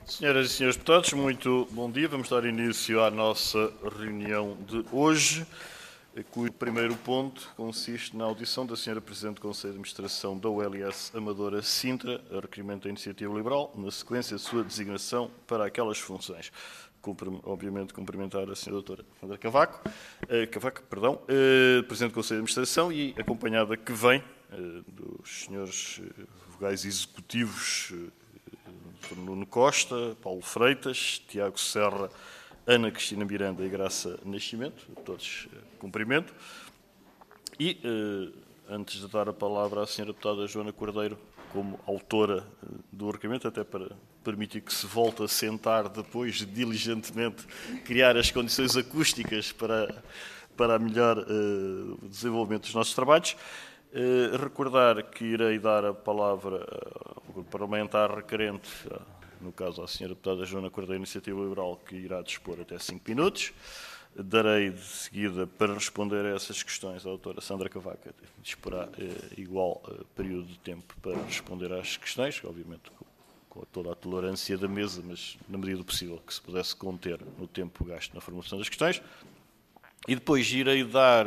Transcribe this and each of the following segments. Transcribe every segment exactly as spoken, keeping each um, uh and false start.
Senhoras e senhores deputados, muito bom dia. Vamos dar início à nossa reunião de hoje, cujo primeiro ponto consiste na audição da senhora Presidente do Conselho de Administração da U L S Amadora Sintra, a requerimento da Iniciativa Liberal, na sequência de sua designação para aquelas funções. Cumpre-me, obviamente, cumprimentar a senhora doutora Sandra Cavaco, eh, Cavaco, perdão, eh, Presidente do Conselho de Administração e acompanhada que vem eh, dos senhores eh, vogais executivos eh, Nuno Costa, Paulo Freitas, Tiago Serra, Ana Cristina Miranda e Graça Nascimento, todos eh, cumprimento. E, eh, antes de dar a palavra à senhora deputada Joana Cordeiro, como autora eh, do requerimento, até para permitir que se volte a sentar depois de diligentemente criar as condições acústicas para, para melhor eh, desenvolvimento dos nossos trabalhos, eh, recordar que irei dar a palavra ao grupo parlamentar requerente, no caso à senhora deputada Joana Cordeiro, Iniciativa Liberal, que irá dispor até cinco minutos. Darei de seguida para responder a essas questões à doutora Sandra Cavaco, disporá eh, igual eh, período de tempo para responder às questões, obviamente com, com toda a tolerância da mesa, mas na medida do possível que se pudesse conter no tempo gasto na formulação das questões. E depois irei dar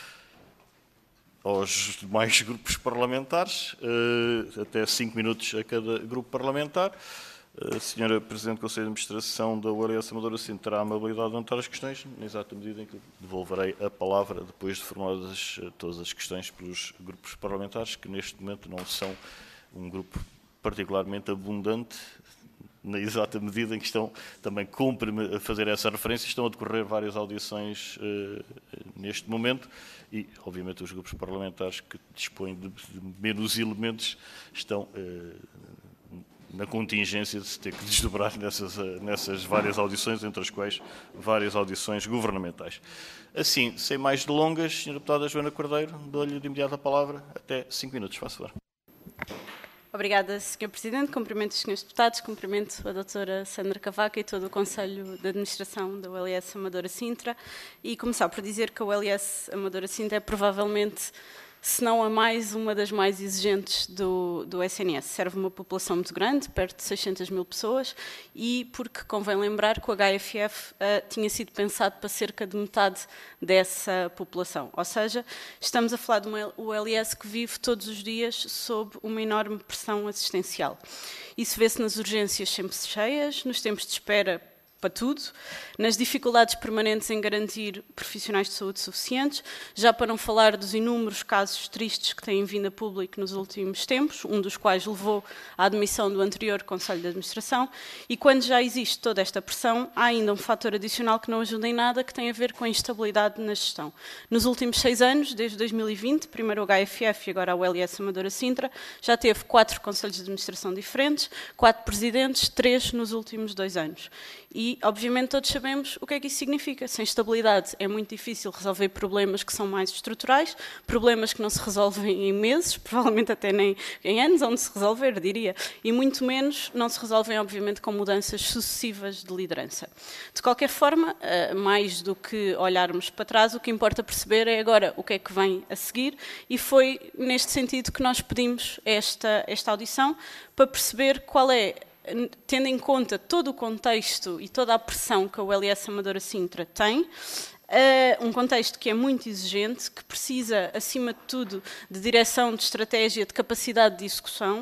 aos demais grupos parlamentares, eh, até cinco minutos a cada grupo parlamentar. A senhora Presidente do Conselho de Administração da U L S Amadora Sintra terá a amabilidade de levantar as questões, na exata medida em que devolverei a palavra depois de formuladas todas as questões pelos grupos parlamentares, que neste momento não são um grupo particularmente abundante, na exata medida em que estão, também cumpre-me a fazer essa referência, estão a decorrer várias audições uh, neste momento e, obviamente, os grupos parlamentares que dispõem de, de menos elementos estão uh, na contingência de se ter que desdobrar nessas, nessas várias audições, entre as quais várias audições governamentais. Assim, sem mais delongas, senhora deputada Joana Cordeiro, dou-lhe de imediato a palavra, até cinco minutos, faça favor. Obrigada, senhor Presidente. Cumprimento os senhores deputados, cumprimento a doutora Sandra Cavaco e todo o Conselho de Administração da U L S Amadora Sintra e começar por dizer que a U L S Amadora Sintra é provavelmente, se não a mais, uma das mais exigentes do, do S N S. Serve uma população muito grande, perto de seiscentas mil pessoas, e porque convém lembrar que o H F F uh, tinha sido pensado para cerca de metade dessa população. Ou seja, estamos a falar de uma U L S que vive todos os dias sob uma enorme pressão assistencial. Isso vê-se nas urgências sempre cheias, nos tempos de espera para tudo, nas dificuldades permanentes em garantir profissionais de saúde suficientes, já para não falar dos inúmeros casos tristes que têm vindo a público nos últimos tempos, um dos quais levou à admissão do anterior Conselho de Administração, e quando já existe toda esta pressão, há ainda um fator adicional que não ajuda em nada, que tem a ver com a instabilidade na gestão. Nos últimos seis anos, desde dois mil e vinte, primeiro o H F F e agora a U L S Amadora Sintra, já teve quatro Conselhos de Administração diferentes, quatro presidentes, três nos últimos dois anos. E, obviamente, todos sabemos o que é que isso significa. Sem estabilidade é muito difícil resolver problemas que são mais estruturais, problemas que não se resolvem em meses, provavelmente até nem em anos, onde se resolver, diria, e muito menos não se resolvem, obviamente, com mudanças sucessivas de liderança. De qualquer forma, mais do que olharmos para trás, o que importa perceber é agora o que é que vem a seguir, e foi neste sentido que nós pedimos esta, esta audição, para perceber qual é, tendo em conta todo o contexto e toda a pressão que a U L S Amadora Sintra tem, uh, um contexto que é muito exigente, que precisa, acima de tudo, de direção, de estratégia, de capacidade de execução,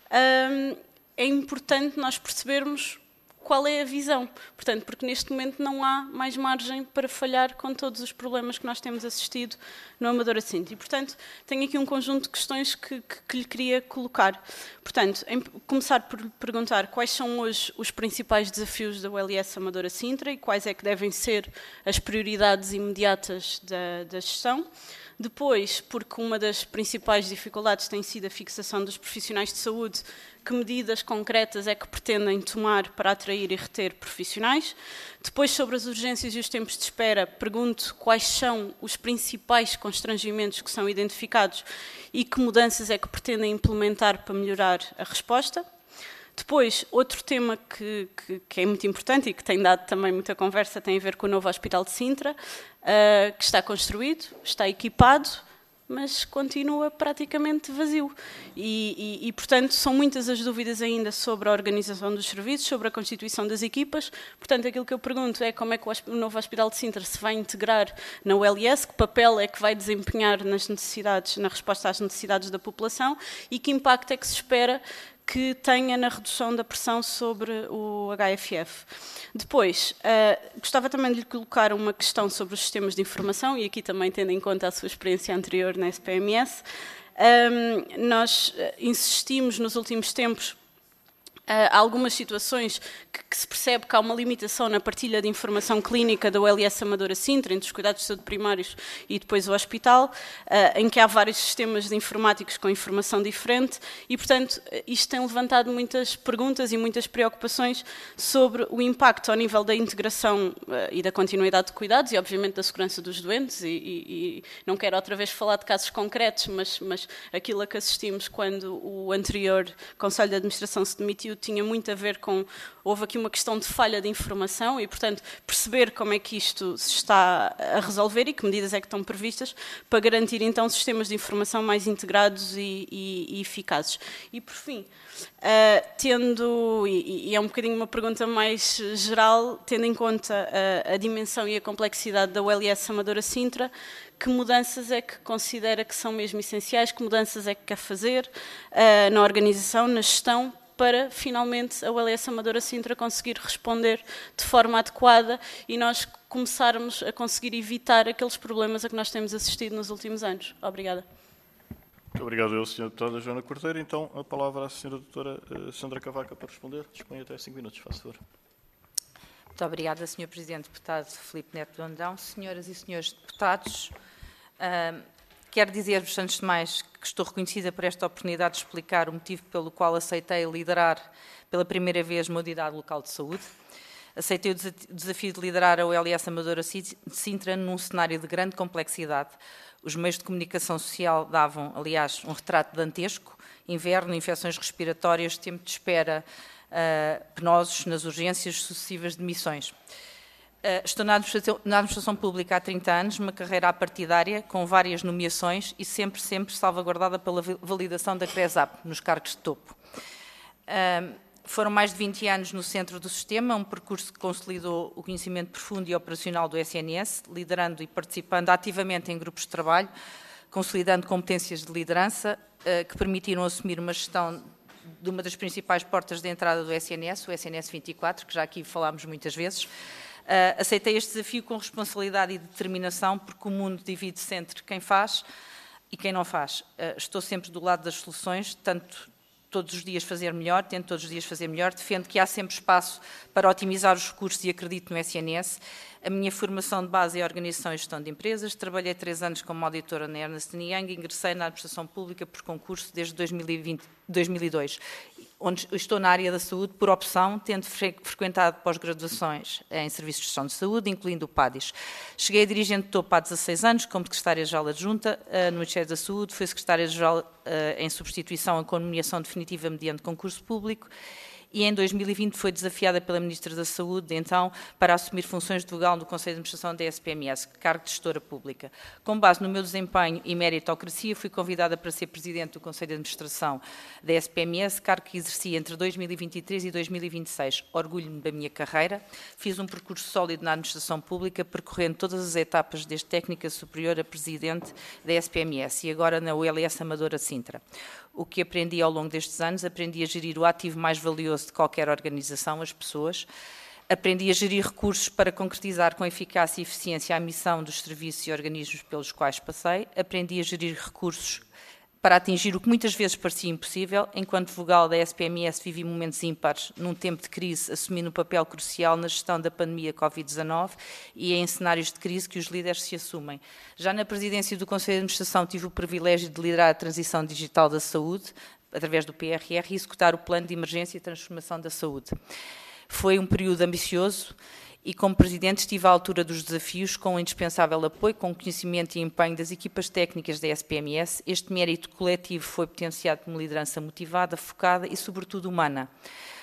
uh, é importante nós percebermos qual é a visão. Portanto, porque neste momento não há mais margem para falhar com todos os problemas que nós temos assistido no Amadora Sintra. E, portanto, tenho aqui um conjunto de questões que, que, que lhe queria colocar. Portanto, em, começar por perguntar quais são hoje os principais desafios da U L S Amadora Sintra e quais é que devem ser as prioridades imediatas da, da gestão. Depois, porque uma das principais dificuldades tem sido a fixação dos profissionais de saúde, que medidas concretas é que pretendem tomar para atrair e reter profissionais. Depois, sobre as urgências e os tempos de espera, pergunto quais são os principais constrangimentos que são identificados e que mudanças é que pretendem implementar para melhorar a resposta. Depois, outro tema que, que, que é muito importante e que tem dado também muita conversa tem a ver com o novo Hospital de Sintra, uh, que está construído, está equipado, mas continua praticamente vazio. E, e, e, portanto, são muitas as dúvidas ainda sobre a organização dos serviços, sobre a constituição das equipas. Portanto, aquilo que eu pergunto é como é que o novo Hospital de Sintra se vai integrar na U L S, que papel é que vai desempenhar nas necessidades, na resposta às necessidades da população e que impacto é que se espera que tenha na redução da pressão sobre o H F F. Depois, uh, gostava também de lhe colocar uma questão sobre os sistemas de informação, e aqui também tendo em conta a sua experiência anterior na S P M S. Um, nós insistimos nos últimos tempos Uh, há algumas situações que, que se percebe que há uma limitação na partilha de informação clínica da U L S Amadora Sintra, entre os cuidados de saúde primários e depois o hospital, uh, em que há vários sistemas de informáticos com informação diferente e, portanto, isto tem levantado muitas perguntas e muitas preocupações sobre o impacto ao nível da integração uh, e da continuidade de cuidados e, obviamente, da segurança dos doentes e, e, e não quero outra vez falar de casos concretos, mas, mas aquilo a que assistimos quando o anterior Conselho de Administração se demitiu tinha muito a ver com, houve aqui uma questão de falha de informação e, portanto, perceber como é que isto se está a resolver e que medidas é que estão previstas para garantir, então, sistemas de informação mais integrados e, e, e eficazes. E, por fim, uh, tendo, e, e é um bocadinho uma pergunta mais geral, tendo em conta a, a dimensão e a complexidade da U L S Amadora Sintra, que mudanças é que considera que são mesmo essenciais, que mudanças é que quer fazer uh, na organização, na gestão, para, finalmente, a U L S Amadora Sintra conseguir responder de forma adequada e nós começarmos a conseguir evitar aqueles problemas a que nós temos assistido nos últimos anos. Obrigada. Muito obrigado, eu, senhora Deputada Joana Cordeiro. Então, a palavra à senhora Doutora Sandra Cavaca para responder. Dispõe até cinco minutos, faz favor. Muito obrigada, senhor Presidente, Deputado Filipe Neto Brandão. Senhoras e senhores deputados, uh, quero dizer-vos, antes de mais, que estou reconhecida por esta oportunidade de explicar o motivo pelo qual aceitei liderar pela primeira vez uma unidade local de saúde. Aceitei o desafio de liderar a U L S Amadora de Sintra num cenário de grande complexidade. Os meios de comunicação social davam, aliás, um retrato dantesco: inverno, infecções respiratórias, tempo de espera uh, penosos nas urgências, sucessivas demissões. Uh, estou na administração, na administração pública há trinta anos, uma carreira apartidária, com várias nomeações e sempre, sempre salvaguardada pela validação da CRESAP, nos cargos de topo. Uh, foram mais de vinte anos no centro do sistema, um percurso que consolidou o conhecimento profundo e operacional do S N S, liderando e participando ativamente em grupos de trabalho, consolidando competências de liderança, uh, que permitiram assumir uma gestão de uma das principais portas de entrada do S N S, o S N S vinte e quatro, que já aqui falámos muitas vezes. Uh, aceitei este desafio com responsabilidade e determinação, porque o mundo divide-se entre quem faz e quem não faz. Uh, estou sempre do lado das soluções, tanto todos os dias fazer melhor, tento todos os dias fazer melhor, defendo que há sempre espaço para otimizar os recursos e acredito no S N S. A minha formação de base é a Organização e Gestão de Empresas, trabalhei três anos como auditora na Ernst and Young e ingressei na Administração Pública por concurso desde dois mil e vinte, dois mil e dois, onde estou na área da saúde por opção, tendo frequentado pós-graduações em Serviços de Gestão de Saúde, incluindo o PADIS. Cheguei a dirigente de topo há dezasseis anos, como secretária-geral adjunta no Ministério da Saúde, fui secretária-geral em substituição com nomeação definitiva mediante concurso público, e em dois mil e vinte foi desafiada pela Ministra da Saúde, então, para assumir funções de vogal no Conselho de Administração da S P M S, cargo de gestora pública. Com base no meu desempenho e meritocracia, fui convidada para ser Presidente do Conselho de Administração da S P M S, cargo que exerci entre dois mil e vinte e três e dois mil e vinte e seis. Orgulho-me da minha carreira, fiz um percurso sólido na Administração Pública, percorrendo todas as etapas desde técnica superior a Presidente da S P M S e agora na U L S Amadora Sintra. O que aprendi ao longo destes anos, aprendi a gerir o ativo mais valioso de qualquer organização, as pessoas. Aprendi a gerir recursos para concretizar com eficácia e eficiência a missão dos serviços e organismos pelos quais passei. Aprendi a gerir recursos para atingir o que muitas vezes parecia impossível. Enquanto vogal da S P M S, vivi momentos ímpares num tempo de crise, assumindo um papel crucial na gestão da pandemia Covid dezanove e em cenários de crise que os líderes se assumem. Já na presidência do Conselho de Administração tive o privilégio de liderar a transição digital da saúde, através do P R R, e executar o Plano de Emergência e Transformação da Saúde. Foi um período ambicioso e, como Presidente, estive à altura dos desafios, com o indispensável apoio, com o conhecimento e empenho das equipas técnicas da S P M S. Este mérito coletivo foi potenciado por uma liderança motivada, focada e, sobretudo, humana.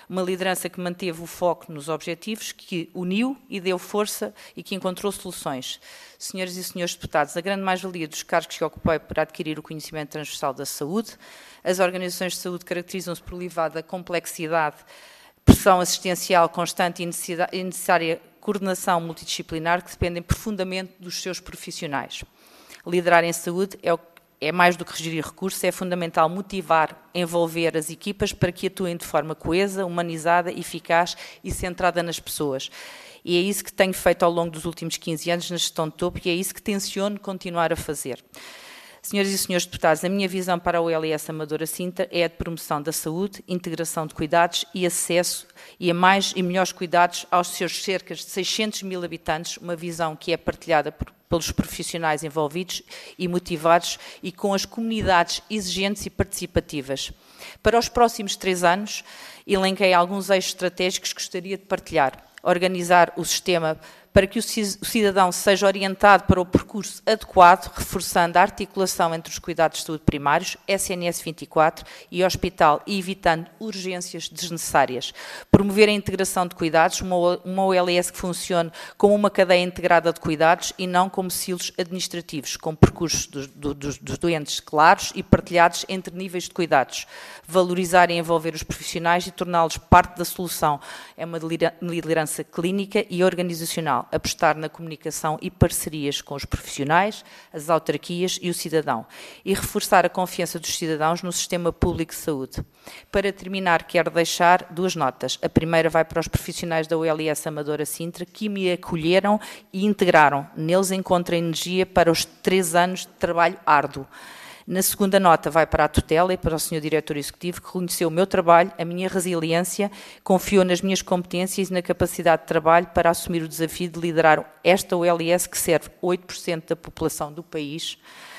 Uma liderança que manteve o foco nos objetivos, que uniu e deu força e que encontrou soluções. Senhoras e senhores deputados, a grande mais-valia dos cargos que ocupei para adquirir o conhecimento transversal da saúde, as organizações de saúde caracterizam-se por elevada complexidade, pressão assistencial constante e necessária coordenação multidisciplinar que dependem profundamente dos seus profissionais. Liderar em saúde é, o, é mais do que gerir recursos, é fundamental motivar, envolver as equipas para que atuem de forma coesa, humanizada, eficaz e centrada nas pessoas. E é isso que tenho feito ao longo dos últimos quinze anos na gestão de topo e é isso que tenciono continuar a fazer. Senhoras e senhores deputados, a minha visão para a U L S Amadora Sintra é a de promoção da saúde, integração de cuidados e acesso e a mais e melhores cuidados aos seus cerca de seiscentos mil habitantes, uma visão que é partilhada por, pelos profissionais envolvidos e motivados e com as comunidades exigentes e participativas. Para os próximos três anos, elenquei alguns eixos estratégicos que gostaria de partilhar. Organizar o sistema para que o cidadão seja orientado para o percurso adequado, reforçando a articulação entre os cuidados de saúde primários, S N S vinte e quatro e hospital e evitando urgências desnecessárias. Promover a integração de cuidados, uma, uma O L S que funcione como uma cadeia integrada de cuidados e não como silos administrativos, com percursos dos, dos, dos doentes claros e partilhados entre níveis de cuidados. Valorizar e envolver os profissionais e torná-los parte da solução. É uma liderança clínica e organizacional. Apostar na comunicação e parcerias com os profissionais, as autarquias e o cidadão. E reforçar a confiança dos cidadãos no sistema público de saúde. Para terminar, quero deixar duas notas. A primeira vai para os profissionais da U L S Amadora Sintra, que me acolheram e integraram. Neles encontro energia para os três anos de trabalho árduo. Na segunda nota vai para a tutela e para o senhor Diretor Executivo, que reconheceu o meu trabalho, a minha resiliência, confiou nas minhas competências e na capacidade de trabalho para assumir o desafio de liderar esta U L S que serve oito por cento da população do país.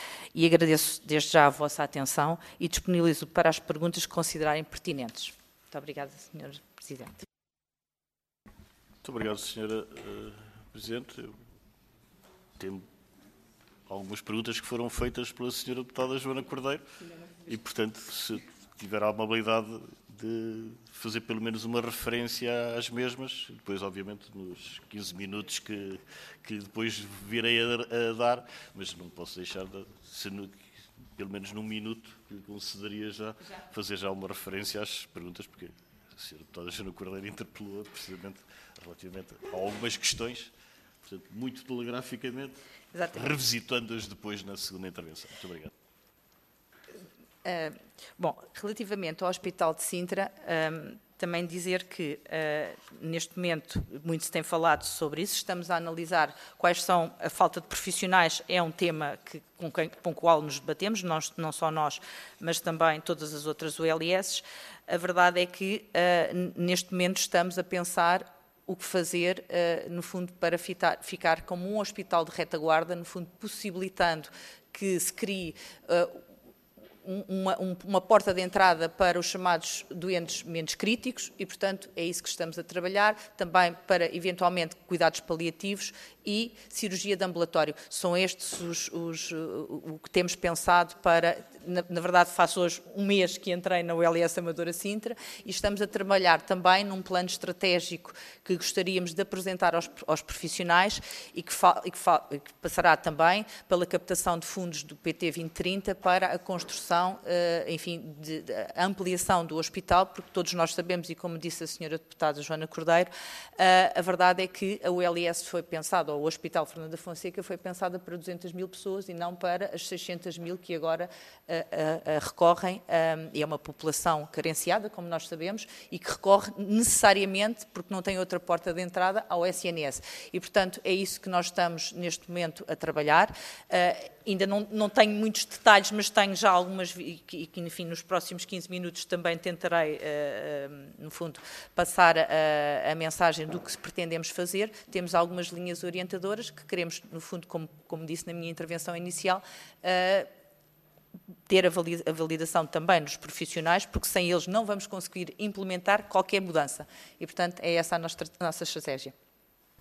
E agradeço desde já a vossa atenção e disponibilizo para as perguntas que considerarem pertinentes. Muito obrigada, senhor Presidente. Muito obrigado, senhora uh, Presidente. Eu tenho algumas perguntas que foram feitas pela senhora deputada Joana Cordeiro e, portanto, se tiver a amabilidade de fazer pelo menos uma referência às mesmas, depois, obviamente, nos quinze minutos que, que depois virei a, a dar, mas não posso deixar de, se no, pelo menos num minuto, que concederia já, fazer já uma referência às perguntas, porque a senhora deputada Joana Cordeiro interpelou precisamente relativamente a algumas questões, portanto, muito telegraficamente, revisitando-as depois na segunda intervenção. Muito obrigado. Uh, bom, relativamente ao Hospital de Sintra, um, também dizer que uh, neste momento muito se tem falado sobre isso, estamos a analisar quais são a falta de profissionais, é um tema que, com, quem, com o qual nos debatemos, nós, não só nós, mas também todas as outras U L S. A verdade é que uh, neste momento estamos a pensar o que fazer, uh, no fundo, para fitar, ficar como um hospital de retaguarda, no fundo, possibilitando que se crie uh, Uma, uma porta de entrada para os chamados doentes menos críticos e, portanto, é isso que estamos a trabalhar, também para, eventualmente, cuidados paliativos e cirurgia de ambulatório. São estes os, os, o que temos pensado para, na, na verdade, faço hoje um mês que entrei na U L S Amadora Sintra e estamos a trabalhar também num plano estratégico que gostaríamos de apresentar aos, aos profissionais e que, fa, e, que fa, que passará também pela captação de fundos do P T vinte trinta para a construção enfim, de, de ampliação do hospital, porque todos nós sabemos, e como disse a senhora deputada Joana Cordeiro, a verdade é que a U L S foi pensada, ou o Hospital Fernando da Fonseca foi pensada para duzentas mil pessoas e não para as seiscentas mil que agora a, a, a recorrem, e é uma população carenciada, como nós sabemos, e que recorre necessariamente, porque não tem outra porta de entrada, ao S N S. E, portanto, é isso que nós estamos neste momento a trabalhar. Ainda não, não tenho muitos detalhes, mas tenho já algumas e que, enfim, nos próximos quinze minutos também tentarei, uh, uh, no fundo, passar a, a mensagem do que pretendemos fazer. Temos algumas linhas orientadoras que queremos, no fundo, como, como disse na minha intervenção inicial, uh, ter a validação também dos profissionais, porque sem eles não vamos conseguir implementar qualquer mudança. E, portanto, é essa a nossa, a nossa estratégia.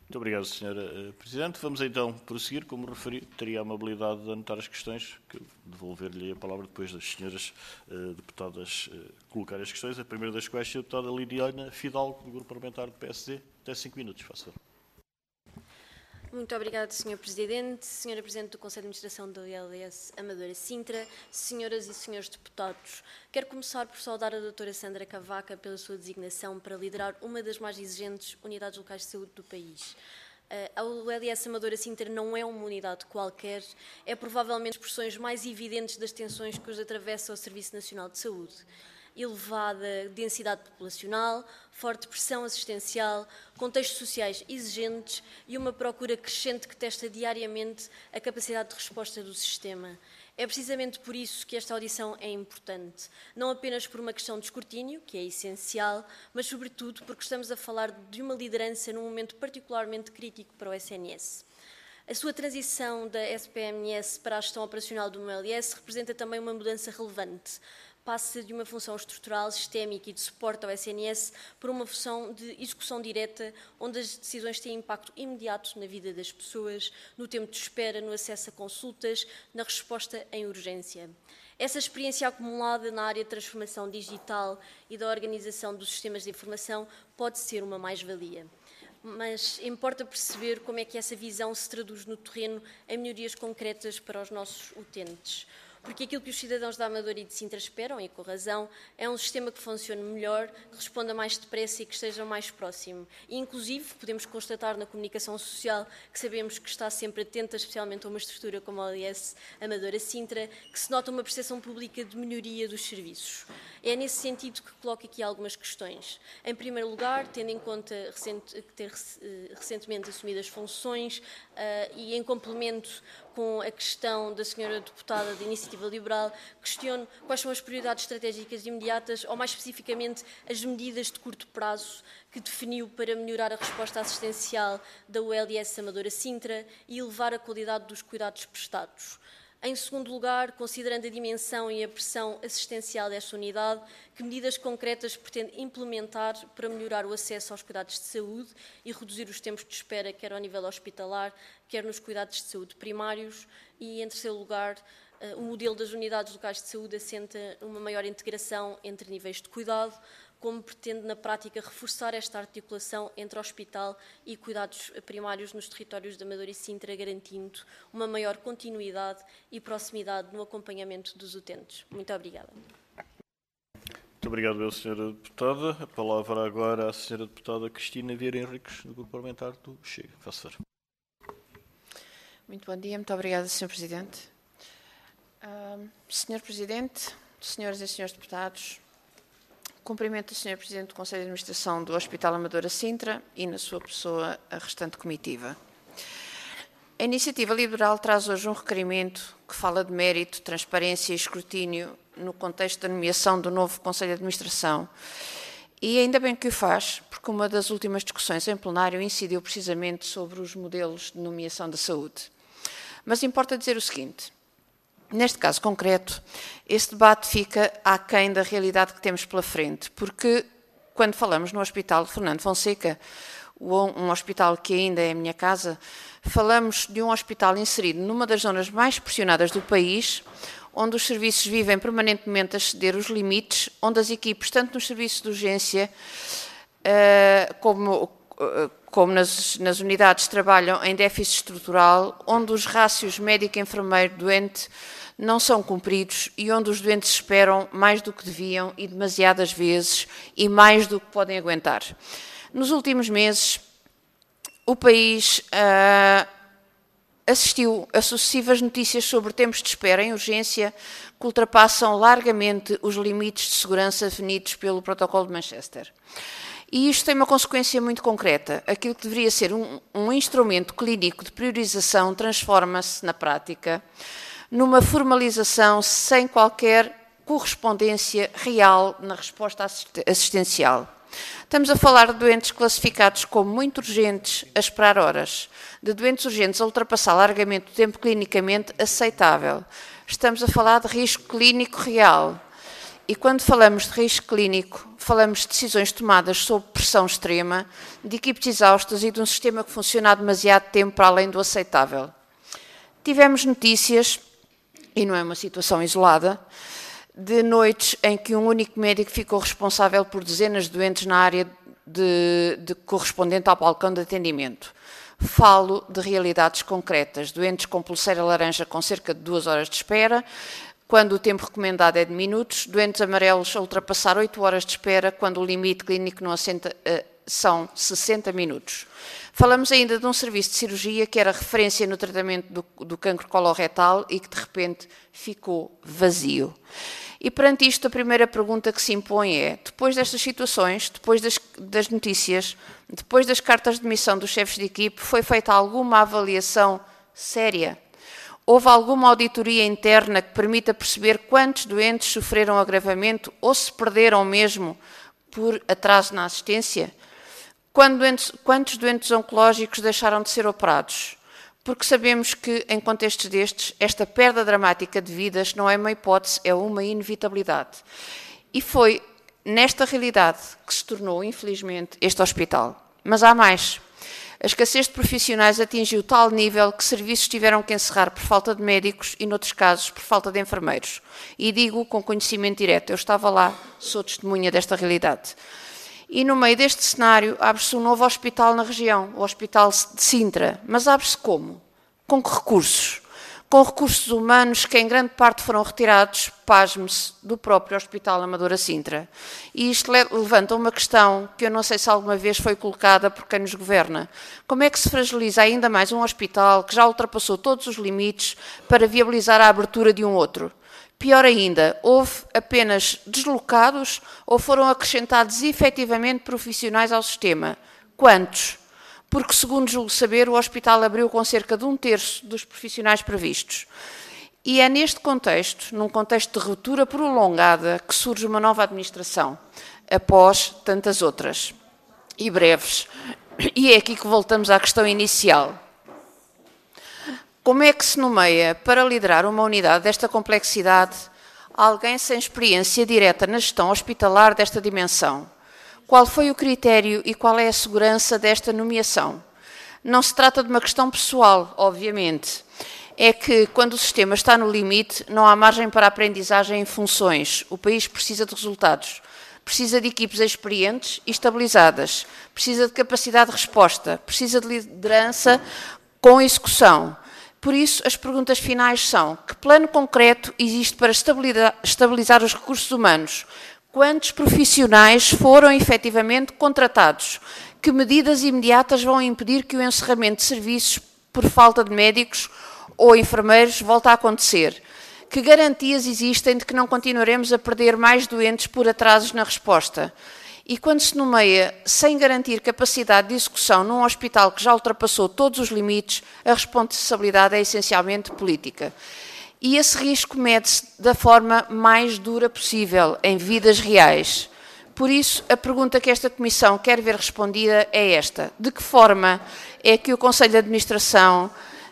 Muito obrigado, senhora Presidente. Vamos então prosseguir. Como referi, teria a amabilidade de anotar as questões, que devolver-lhe a palavra depois das senhoras uh, deputadas uh, colocarem as questões. A primeira das quais é a deputada Lidiana Fidalgo, do Grupo Parlamentar do P S D. Até cinco minutos, faça favor. Muito obrigada, senhor Presidente, senhora Presidente do Conselho de Administração da U L S Amadora Sintra, senhoras e senhores deputados. Quero começar por saudar a doutora Sandra Cavaca pela sua designação para liderar uma das mais exigentes unidades locais de saúde do país. A U L S Amadora Sintra não é uma unidade qualquer, é provavelmente as expressões mais evidentes das tensões que os atravessa o Serviço Nacional de Saúde. Elevada densidade populacional, forte pressão assistencial, contextos sociais exigentes e uma procura crescente que testa diariamente a capacidade de resposta do sistema. É precisamente por isso que esta audição é importante, não apenas por uma questão de escrutínio, que é essencial, mas sobretudo porque estamos a falar de uma liderança num momento particularmente crítico para o S N S. A sua transição da S P M S para a gestão operacional do U L S representa também uma mudança relevante. Passa de uma função estrutural, sistémica e de suporte ao S N S para uma função de execução direta, onde as decisões têm impacto imediato na vida das pessoas, no tempo de espera, no acesso a consultas, na resposta em urgência. Essa experiência acumulada na área de transformação digital e da organização dos sistemas de informação pode ser uma mais-valia. Mas importa perceber como é que essa visão se traduz no terreno em melhorias concretas para os nossos utentes. Porque aquilo que os cidadãos da Amadora e de Sintra esperam, e com razão, é um sistema que funcione melhor, que responda mais depressa e que esteja mais próximo. E, inclusive, podemos constatar na comunicação social que sabemos que está sempre atenta, especialmente a uma estrutura como a O L S Amadora Sintra, que se nota uma percepção pública de melhoria dos serviços. É nesse sentido que coloco aqui algumas questões. Em primeiro lugar, tendo em conta recente, ter recentemente assumido as funções uh, e em complemento com a questão da senhora deputada da Iniciativa Liberal, questiono quais são as prioridades estratégicas imediatas ou, mais especificamente, as medidas de curto prazo que definiu para melhorar a resposta assistencial da U L S Amadora Sintra e elevar a qualidade dos cuidados prestados. Em segundo lugar, considerando a dimensão e a pressão assistencial desta unidade, que medidas concretas pretende implementar para melhorar o acesso aos cuidados de saúde e reduzir os tempos de espera, quer ao nível hospitalar, quer nos cuidados de saúde primários? E, em terceiro lugar, o modelo das unidades locais de saúde assenta uma maior integração entre níveis de cuidado, como pretende, na prática, reforçar esta articulação entre hospital e cuidados primários nos territórios da Amadora e Sintra, garantindo uma maior continuidade e proximidade no acompanhamento dos utentes. Muito obrigada. Muito obrigado, senhora Deputada. A palavra agora à senhora Deputada Cristina Vieira Henriques, do Grupo Parlamentar do Chega. Faça favor. Muito bom dia. Muito obrigada, senhor Presidente. Uh, senhor Presidente, senhoras e senhores deputados, cumprimento o senhor Presidente do Conselho de Administração do Hospital Amadora Sintra e, na sua pessoa, a restante comitiva. A Iniciativa Liberal traz hoje um requerimento que fala de mérito, transparência e escrutínio no contexto da nomeação do novo Conselho de Administração. E ainda bem que o faz, porque uma das últimas discussões em plenário incidiu precisamente sobre os modelos de nomeação da saúde. Mas importa dizer o seguinte: neste caso concreto, esse debate fica aquém da realidade que temos pela frente, porque quando falamos no Hospital Fernando Fonseca, um hospital que ainda é a minha casa, falamos de um hospital inserido numa das zonas mais pressionadas do país, onde os serviços vivem permanentemente a exceder os limites, onde as equipes, tanto nos serviços de urgência como, como nas, nas unidades, trabalham em déficit estrutural, onde os rácios médico-enfermeiro-doente não são cumpridos e onde os doentes esperam mais do que deviam e demasiadas vezes e mais do que podem aguentar. Nos últimos meses, o país uh, assistiu a sucessivas notícias sobre tempos de espera em urgência que ultrapassam largamente os limites de segurança definidos pelo Protocolo de Manchester. E isto tem uma consequência muito concreta. Aquilo que deveria ser um, um instrumento clínico de priorização transforma-se, na prática, numa formalização sem qualquer correspondência real na resposta assistencial. Estamos a falar de doentes classificados como muito urgentes a esperar horas, de doentes urgentes a ultrapassar largamente o tempo clinicamente aceitável. Estamos a falar de risco clínico real E quando falamos de risco clínico, falamos de decisões tomadas sob pressão extrema, de equipes exaustas e de um sistema que funciona há demasiado tempo para além do aceitável. Tivemos notícias, e não é uma situação isolada, de noites em que um único médico ficou responsável por dezenas de doentes na área de, de correspondente ao balcão de atendimento. Falo de realidades concretas, doentes com pulseira laranja com cerca de duas horas de espera, quando o tempo recomendado é de minutos, doentes amarelos a ultrapassar oito horas de espera, quando o limite clínico não assenta, uh, são sessenta minutos. Falamos ainda de um serviço de cirurgia que era referência no tratamento do, do cancro coloretal e que de repente ficou vazio. E perante isto, a primeira pergunta que se impõe é, depois destas situações, depois das, das notícias, depois das cartas de missão dos chefes de equipe, foi feita alguma avaliação séria? Houve alguma auditoria interna que permita perceber quantos doentes sofreram agravamento ou se perderam mesmo por atraso na assistência? Quando doentes, quantos doentes oncológicos deixaram de ser operados? Porque sabemos que, em contextos destes, esta perda dramática de vidas não é uma hipótese, é uma inevitabilidade. E foi nesta realidade que se tornou, infelizmente, este hospital. Mas há mais. A escassez de profissionais atingiu tal nível que serviços tiveram que encerrar por falta de médicos e, noutros casos, por falta de enfermeiros. E digo com conhecimento direto, eu estava lá, sou testemunha desta realidade. E no meio deste cenário abre-se um novo hospital na região, o Hospital de Sintra. Mas abre-se como? Com que recursos? Com recursos humanos que em grande parte foram retirados, pasme-se, do próprio Hospital Amadora Sintra. E isto levanta uma questão que eu não sei se alguma vez foi colocada por quem nos governa. Como é que se fragiliza ainda mais um hospital que já ultrapassou todos os limites para viabilizar a abertura de um outro? Pior ainda, houve apenas deslocados ou foram acrescentados efetivamente profissionais ao sistema? Quantos? Porque, segundo julgo saber, o hospital abriu com cerca de um terço dos profissionais previstos. E é neste contexto, num contexto de ruptura prolongada, que surge uma nova administração, após tantas outras, e breves. E é aqui que voltamos à questão inicial. Como é que se nomeia, para liderar uma unidade desta complexidade, alguém sem experiência direta na gestão hospitalar desta dimensão? Qual foi o critério e qual é a segurança desta nomeação? Não se trata de uma questão pessoal, obviamente. É que, quando o sistema está no limite, não há margem para aprendizagem em funções. O país precisa de resultados. Precisa de equipes experientes e estabilizadas. Precisa de capacidade de resposta. Precisa de liderança com execução. Por isso, as perguntas finais são: que plano concreto existe para estabilizar os recursos humanos? Quantos profissionais foram efetivamente contratados? Que medidas imediatas vão impedir que o encerramento de serviços por falta de médicos ou enfermeiros volte a acontecer? Que garantias existem de que não continuaremos a perder mais doentes por atrasos na resposta? E quando se nomeia sem garantir capacidade de execução num hospital que já ultrapassou todos os limites, a responsabilidade é essencialmente política. E esse risco mede-se da forma mais dura possível, em vidas reais. Por isso, a pergunta que esta Comissão quer ver respondida é esta: de que forma é que o Conselho de Administração,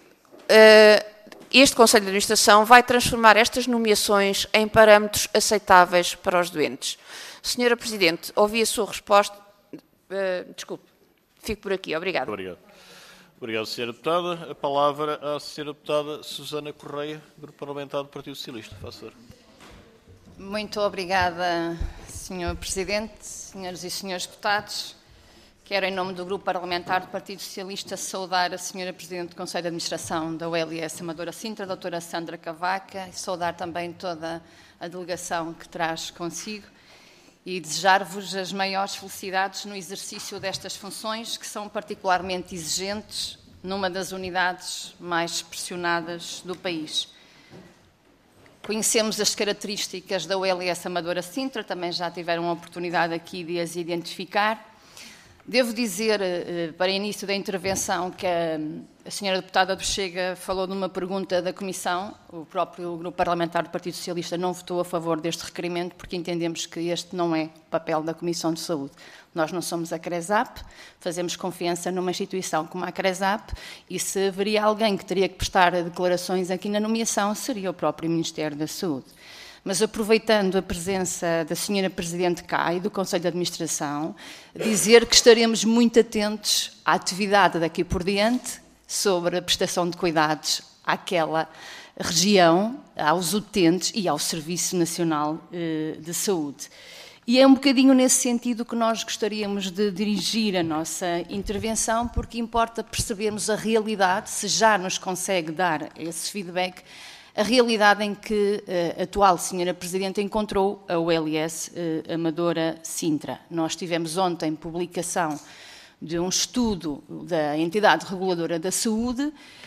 este Conselho de Administração, vai transformar estas nomeações em parâmetros aceitáveis para os doentes? Senhora Presidente, ouvi a sua resposta. Uh, desculpe, fico por aqui. Obrigada. Obrigado. Obrigado, senhora Deputada. A palavra à senhora Deputada Susana Correia, Grupo Parlamentar do Partido Socialista. Faça favor. Muito obrigada, senhor Presidente, senhoras e senhores deputados. Quero, em nome do Grupo Parlamentar do Partido Socialista, saudar a senhora Presidente do Conselho de Administração da U L S Amadora Sintra, a doutora Sandra Cavaca, e saudar também toda a delegação que traz consigo, e desejar-vos as maiores felicidades no exercício destas funções, que são particularmente exigentes numa das unidades mais pressionadas do país. Conhecemos as características da U L S Amadora Sintra, também já tiveram a oportunidade aqui de as identificar. Devo dizer, para início da intervenção, que a senhora deputada do Chega falou numa pergunta da Comissão. O próprio Grupo Parlamentar do Partido Socialista não votou a favor deste requerimento, porque entendemos que este não é o papel da Comissão de Saúde. Nós não somos a CRESAP, fazemos confiança numa instituição como a CRESAP, e se haveria alguém que teria que prestar declarações aqui na nomeação, seria o próprio Ministério da Saúde. Mas aproveitando a presença da senhora Presidente cá e do Conselho de Administração, dizer que estaremos muito atentos à atividade daqui por diante sobre a prestação de cuidados àquela região, aos utentes e ao Serviço Nacional de Saúde. E é um bocadinho nesse sentido que nós gostaríamos de dirigir a nossa intervenção, porque importa percebermos a realidade, se já nos consegue dar esse feedback, a realidade em que a atual senhora Presidente encontrou a U L S Amadora Sintra. Nós tivemos ontem publicação de um estudo da entidade reguladora da saúde,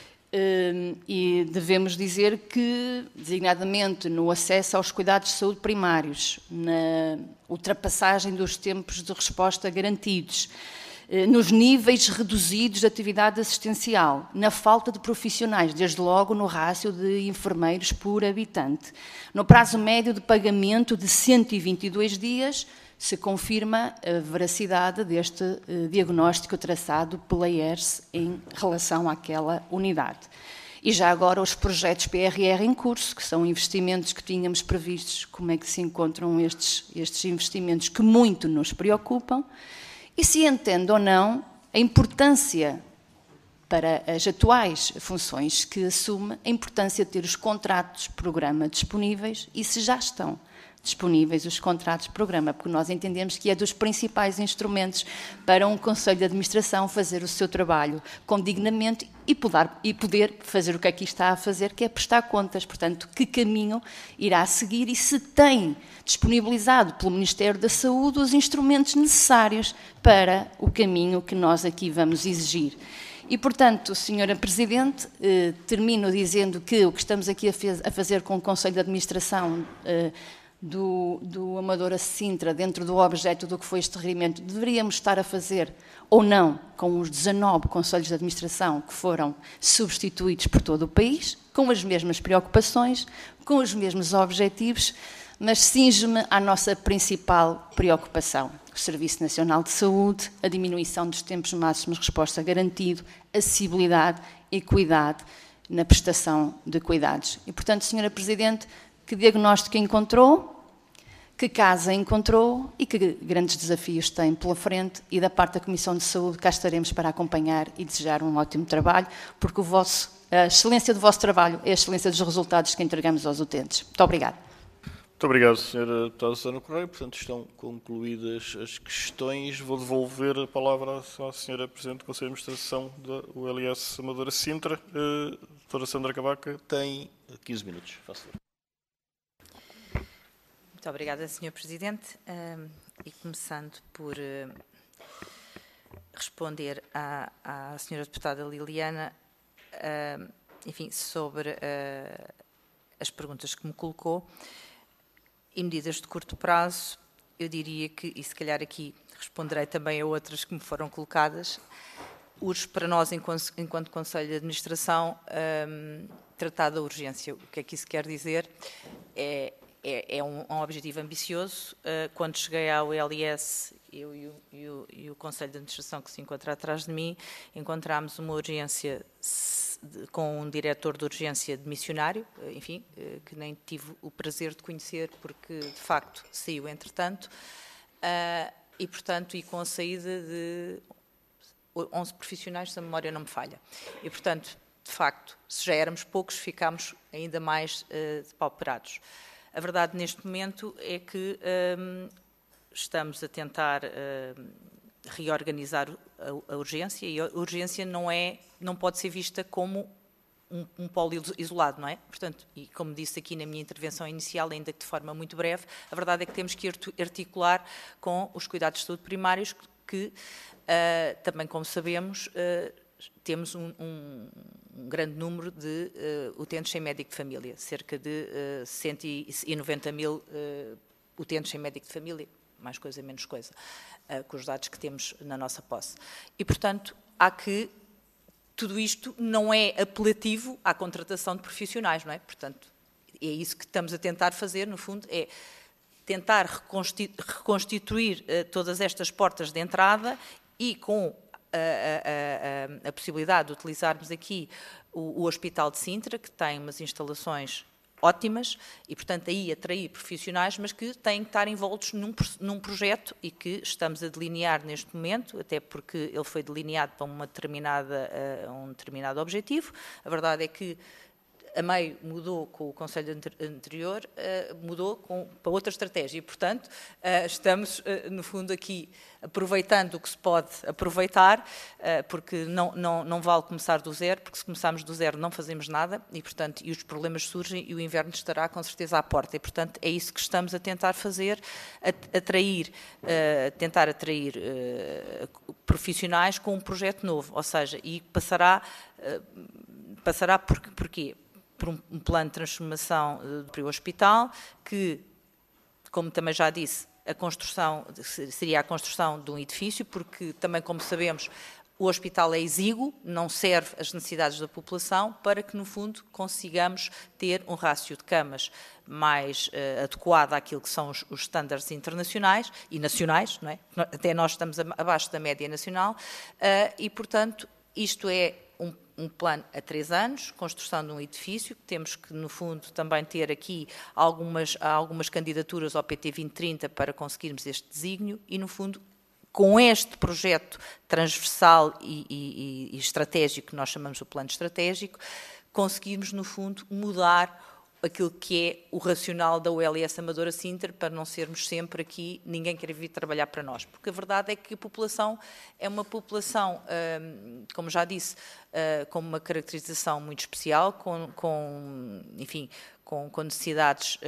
e devemos dizer que, designadamente no acesso aos cuidados de saúde primários, na ultrapassagem dos tempos de resposta garantidos, nos níveis reduzidos de atividade assistencial, na falta de profissionais, desde logo no rácio de enfermeiros por habitante, no prazo médio de pagamento de cento e vinte e dois dias, se confirma a veracidade deste uh, diagnóstico traçado pela I E R S em relação àquela unidade. E já agora os projetos P R R em curso, que são investimentos que tínhamos previstos, como é que se encontram estes, estes investimentos que muito nos preocupam, e se entende ou não a importância para as atuais funções que assume, a importância de ter os contratos programa disponíveis e se já estão disponíveis os contratos de programa, porque nós entendemos que é dos principais instrumentos para um Conselho de Administração fazer o seu trabalho com dignamente e poder, e poder fazer o que aqui está a fazer, que é prestar contas. Portanto, que caminho irá seguir e se tem disponibilizado pelo Ministério da Saúde os instrumentos necessários para o caminho que nós aqui vamos exigir. E, portanto, senhora Presidente, eh, termino dizendo que o que estamos aqui a, fez, a fazer com o Conselho de Administração eh, Do, do Amadora Sintra, dentro do objeto do que foi este requerimento, deveríamos estar a fazer ou não com os dezanove conselhos de administração que foram substituídos por todo o país, com as mesmas preocupações, com os mesmos objetivos, mas cinge-me à nossa principal preocupação, o Serviço Nacional de Saúde, a diminuição dos tempos máximos de resposta garantido, acessibilidade e equidade na prestação de cuidados. E, portanto, senhora Presidente, que diagnóstico encontrou, que casa encontrou e que grandes desafios tem pela frente, e da parte da Comissão de Saúde cá estaremos para acompanhar e desejar um ótimo trabalho, porque o vosso, a excelência do vosso trabalho é a excelência dos resultados que entregamos aos utentes. Muito obrigada. Muito obrigado, senhora Deputada Susana Correia. Portanto, estão concluídas as questões. Vou devolver a palavra à senhora Presidente do Conselho de Administração da U L S Amadora Sintra. Uh, doutora Sandra Cavaca tem quinze minutos. Faça favor. Muito obrigada, senhor Presidente. Um, e começando por uh, responder à, à senhora Deputada Liliana, uh, enfim, sobre uh, as perguntas que me colocou, e medidas de curto prazo, eu diria que, e se calhar aqui responderei também a outras que me foram colocadas, urge para nós, enquanto, enquanto Conselho de Administração, um, tratar da urgência. O que é que isso quer dizer? É É, é um, um objetivo ambicioso. Uh, quando cheguei à U L S, eu e o, e, o, e o Conselho de Administração que se encontra atrás de mim, encontramos uma urgência de, com um diretor de urgência de missionário, uh, enfim, uh, que nem tive o prazer de conhecer, porque de facto saiu entretanto, uh, e portanto, e com a saída de onze profissionais, se a memória não me falha. E portanto, de facto, se já éramos poucos, ficámos ainda mais uh, depauperados. A verdade neste momento é que um, estamos a tentar um, reorganizar a, a urgência, e a urgência não, é, não pode ser vista como um, um polo isolado, não é? Portanto, e como disse aqui na minha intervenção inicial, ainda que de forma muito breve, a verdade é que temos que articular com os cuidados de saúde primários que, uh, também como sabemos, uh, temos um, um, um grande número de uh, utentes sem médico de família, cerca de uh, cento e noventa mil uh, utentes sem médico de família, mais coisa, menos coisa, uh, com os dados que temos na nossa posse. E, portanto, há que, tudo isto não é apelativo à contratação de profissionais, não é? Portanto, é isso que estamos a tentar fazer, no fundo, é tentar reconstituir uh, todas estas portas de entrada e com A, a, a, a possibilidade de utilizarmos aqui o, o Hospital de Sintra, que tem umas instalações ótimas e, portanto, aí atrair profissionais, mas que têm que estar envoltos num, num projeto e que estamos a delinear neste momento, até porque ele foi delineado para uma determinada, uh, um determinado objetivo. A verdade é que a meio mudou com o Conselho anterior, uh, mudou com, para outra estratégia e, portanto, uh, estamos, uh, no fundo, aqui aproveitando o que se pode aproveitar, uh, porque não, não, não vale começar do zero, porque se começarmos do zero não fazemos nada e, portanto, e os problemas surgem e o inverno estará com certeza à porta. E, portanto, é isso que estamos a tentar fazer, atrair, uh, tentar atrair uh, profissionais com um projeto novo, ou seja, e passará, uh, passará por, porquê? Por um, um plano de transformação uh, para o hospital, que, como também já disse, a construção seria a construção de um edifício, porque também, como sabemos, o hospital é exíguo, não serve às necessidades da população, para que, no fundo, consigamos ter um rácio de camas mais uh, adequado àquilo que são os, os estándares internacionais e nacionais, não é? Até nós estamos abaixo da média nacional, uh, e, portanto, isto é um um plano a três anos, construção de um edifício, temos que, no fundo, também ter aqui algumas, algumas candidaturas ao P T vinte trinta para conseguirmos este desígnio e, no fundo, com este projeto transversal e, e, e estratégico, que nós chamamos o plano estratégico, conseguimos, no fundo, mudar aquilo que é o racional da U L S Amadora Sintra, para não sermos sempre aqui, ninguém quer vir trabalhar para nós. Porque a verdade é que a população é uma população, como já disse, com uma caracterização muito especial, com, com enfim, com, com necessidades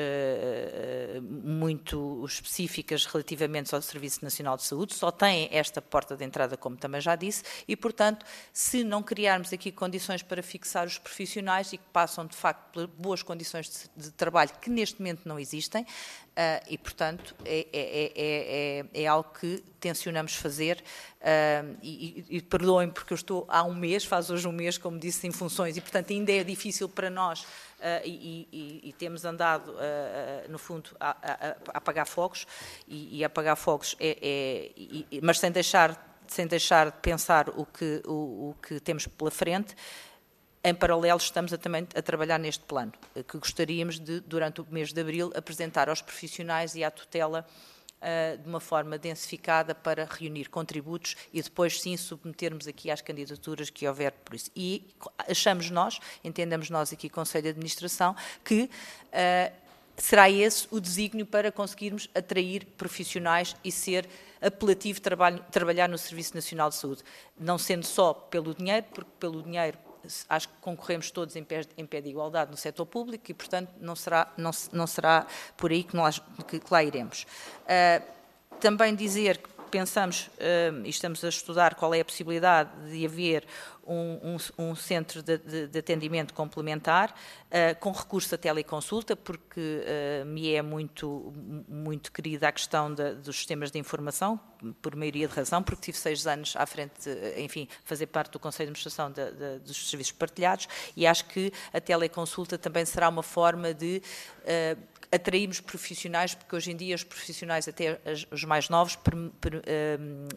uh, muito específicas relativamente ao Serviço Nacional de Saúde, só tem esta porta de entrada, como também já disse, e, portanto, se não criarmos aqui condições para fixar os profissionais e que passam, de facto, por boas condições de, de trabalho que neste momento não existem, uh, e, portanto, é, é, é, é, é algo que tencionamos fazer, uh, e, e, e perdoem porque eu estou há um mês, faz hoje um mês, como disse, em funções, e, portanto, ainda é difícil para nós. Uh, e, e, e temos andado, uh, uh, no fundo, a, a, a apagar fogos, e, e apagar fogos, é, é, e, mas sem deixar, sem deixar de pensar o que, o, o que temos pela frente. Em paralelo, estamos a, também a trabalhar neste plano, que gostaríamos de, durante o mês de abril, apresentar aos profissionais e à tutela Uh, de uma forma densificada para reunir contributos e depois sim submetermos aqui às candidaturas que houver por isso. E achamos nós, entendemos nós aqui, Conselho de Administração, que uh, será esse o desígnio para conseguirmos atrair profissionais e ser apelativo trabalho, trabalhar no Serviço Nacional de Saúde. Não sendo só pelo dinheiro, porque pelo dinheiro acho que concorremos todos em pé, em pé de igualdade no setor público e, portanto, não será, não, não será por aí que, nós, que, que lá iremos. Uh, também dizer que pensamos uh, e estamos a estudar qual é a possibilidade de haver um, um, um centro de, de, de atendimento complementar uh, com recurso a teleconsulta, porque uh, me é muito, muito querida a questão de, dos sistemas de informação, por maioria de razão, porque tive seis anos à frente, de, enfim, fazer parte do Conselho de Administração de, de, dos Serviços Partilhados, e acho que a teleconsulta também será uma forma de uh, atrairmos profissionais, porque hoje em dia os profissionais, até os mais novos, per, per, uh,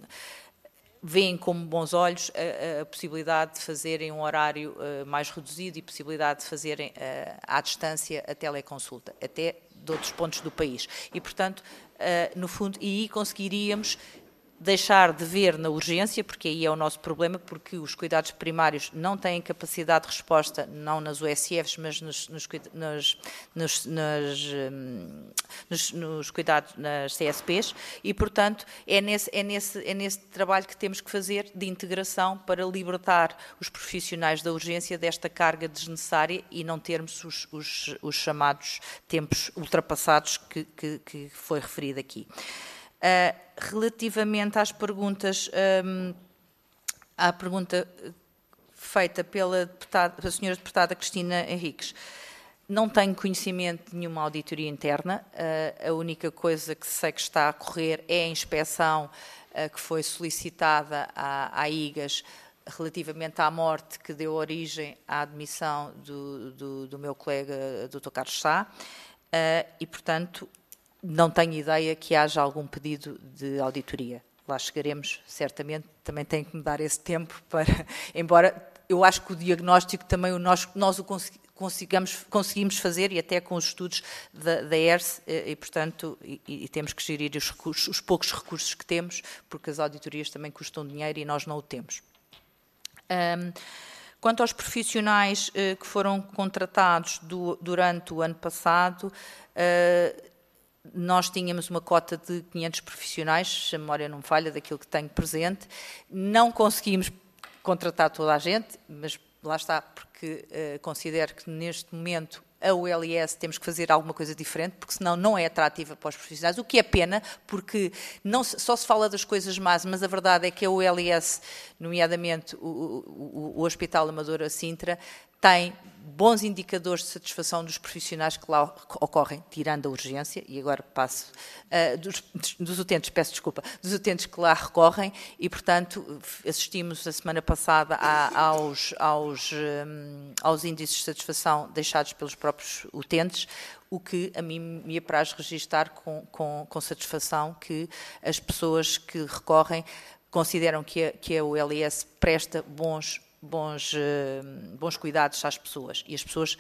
veem com bons olhos a, a possibilidade de fazerem um horário uh, mais reduzido e possibilidade de fazerem uh, à distância a teleconsulta, até de outros pontos do país. E, portanto, uh, no fundo, e aí conseguiríamos deixar de ver na urgência, porque aí é o nosso problema, porque os cuidados primários não têm capacidade de resposta, não nas U S Fs, mas nos, nos, nos, nos, nos, nos cuidados nas C S Ps, e, portanto, é nesse, é, nesse, é nesse trabalho que temos que fazer de integração para libertar os profissionais da urgência desta carga desnecessária e não termos os, os, os chamados tempos ultrapassados que, que, que foi referido aqui. Uh, relativamente às perguntas, um, à pergunta feita pela, deputada, pela senhora deputada Cristina Henriques, não tenho conhecimento de nenhuma auditoria interna, uh, a única coisa que sei que está a correr é a inspeção uh, que foi solicitada à, à I G A S relativamente à morte que deu origem à admissão do, do, do meu colega doutor Carlos Sá, uh, e, portanto, não tenho ideia que haja algum pedido de auditoria. Lá chegaremos, certamente, também tenho que me dar esse tempo para, embora eu acho que o diagnóstico também nós, nós o consigamos, conseguimos fazer, e até com os estudos da, da E R S, e, e portanto, e, e temos que gerir os, recursos, os poucos recursos que temos, porque as auditorias também custam dinheiro e nós não o temos. Um, quanto aos profissionais uh, que foram contratados do, durante o ano passado, uh, nós tínhamos uma cota de quinhentos profissionais, se a memória não falha daquilo que tenho presente, não conseguimos contratar toda a gente, mas lá está, porque uh, considero que neste momento a O L S temos que fazer alguma coisa diferente, porque senão não é atrativa para os profissionais, o que é pena, porque não se, só se fala das coisas más, mas a verdade é que a O L S, nomeadamente o, o, o Hospital Amadora Sintra, tem bons indicadores de satisfação dos profissionais que lá ocorrem, tirando a urgência, e agora passo, uh, dos, dos utentes, peço desculpa, dos utentes que lá recorrem, e, portanto, assistimos a semana passada a, aos, aos, um, aos índices de satisfação deixados pelos próprios utentes, o que a mim me apraz registar com, com, com satisfação que as pessoas que recorrem consideram que a, que a O L S presta bons Bons, bons cuidados às pessoas. E as pessoas,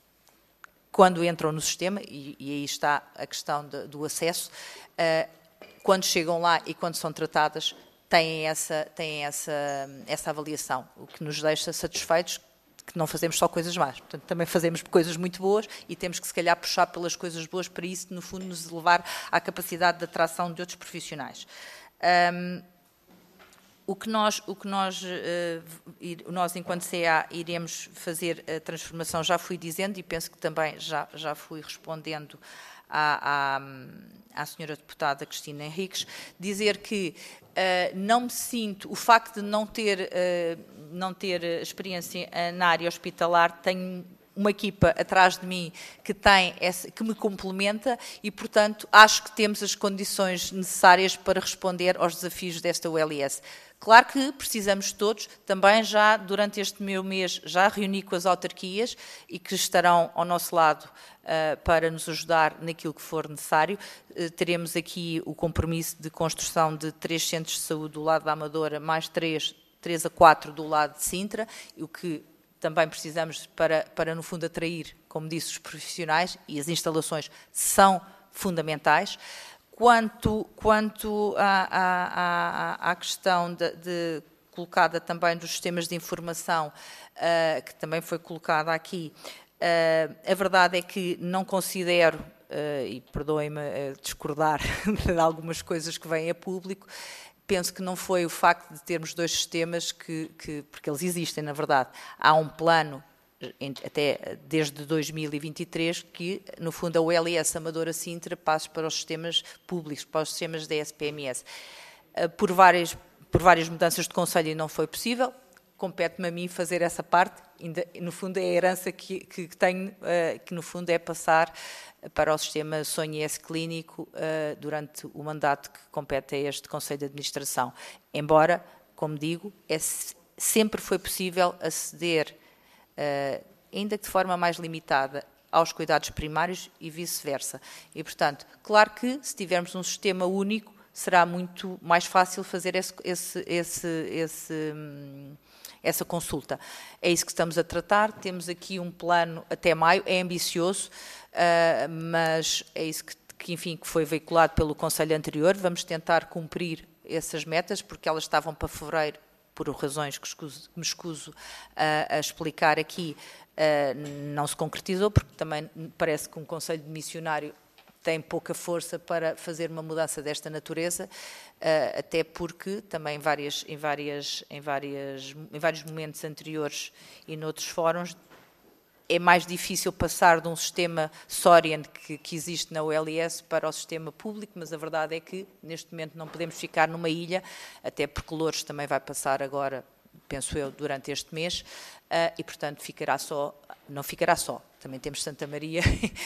quando entram no sistema, e, e aí está a questão de, do acesso, uh, quando chegam lá e quando são tratadas, têm, essa, têm essa, essa avaliação, o que nos deixa satisfeitos que não fazemos só coisas más. Portanto, também fazemos coisas muito boas e temos que, se calhar, puxar pelas coisas boas para isso, no fundo, nos levar à capacidade de atração de outros profissionais. Um, O que nós, o que nós, nós, enquanto C A, iremos fazer a transformação, já fui dizendo, e penso que também já, já fui respondendo à, à, à senhora deputada Cristina Henriques, dizer que uh, não me sinto, o facto de não ter, uh, não ter experiência na área hospitalar, tenho uma equipa atrás de mim que, tem essa, que me complementa e, portanto, acho que temos as condições necessárias para responder aos desafios desta O L S. Claro que precisamos todos, também já durante este meu mês já reuni com as autarquias e que estarão ao nosso lado uh, para nos ajudar naquilo que for necessário. Uh, teremos aqui o compromisso de construção de três centros de saúde do lado da Amadora, mais três, três a quatro do lado de Sintra, o que também precisamos para, para, no fundo, atrair, como disse, os profissionais, e as instalações são fundamentais. Quanto, quanto à, à, à, à questão de, de, colocada também dos sistemas de informação, uh, que também foi colocada aqui, uh, a verdade é que não considero, uh, e perdoem-me uh, discordar de algumas coisas que vêm a público, penso que não foi o facto de termos dois sistemas, que, que, porque eles existem, na verdade. Há um plano, até desde dois mil e vinte e três, que, no fundo, a O L S Amadora Sintra passa para os sistemas públicos, para os sistemas da S P M S. Por várias, por várias mudanças de conselho não foi possível, compete-me a mim fazer essa parte, ainda, no fundo é a herança que, que tenho, que no fundo é passar para o sistema Sonho I S clínico durante o mandato que compete a este Conselho de Administração. Embora, como digo, é, sempre foi possível aceder, ainda que de forma mais limitada, aos cuidados primários e vice-versa. E, portanto, claro que se tivermos um sistema único, será muito mais fácil fazer esse, esse, esse, esse, essa consulta. É isso que estamos a tratar. Temos aqui um plano até maio, é ambicioso, uh, mas é isso que, que, enfim, que foi veiculado pelo Conselho anterior. Vamos tentar cumprir essas metas, porque elas estavam para fevereiro, por razões que, escuso, que me escuso uh, a explicar aqui, uh, não se concretizou, porque também parece que um Conselho de Missionário tem pouca força para fazer uma mudança desta natureza, até porque também em, várias, em, várias, em, várias, em vários momentos anteriores e noutros fóruns é mais difícil passar de um sistema Sorian que, que existe na O L S para o sistema público, mas a verdade é que neste momento não podemos ficar numa ilha, até porque Loures também vai passar agora, penso eu, durante este mês, e portanto ficará só, não ficará só. Também temos Santa Maria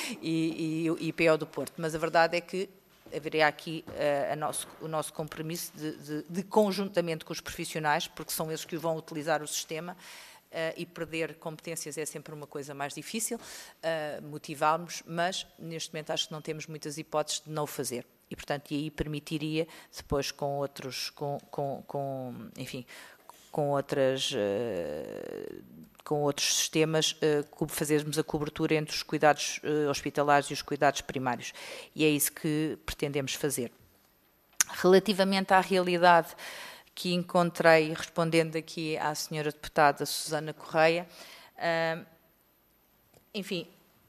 e, e, e I P O do Porto, mas a verdade é que haveria aqui uh, a nosso, o nosso compromisso de, de, de conjuntamente com os profissionais, porque são eles que vão utilizar o sistema, uh, e perder competências é sempre uma coisa mais difícil, uh, motivarmos, mas neste momento acho que não temos muitas hipóteses de não o fazer. E, portanto, e aí permitiria, depois com outros, com, com, com enfim, com outras... Uh, com outros sistemas, uh, fazermos a cobertura entre os cuidados uh, hospitalares e os cuidados primários. E é isso que pretendemos fazer. Relativamente à realidade que encontrei, respondendo aqui à senhora deputada Susana Correia, uh, enfim,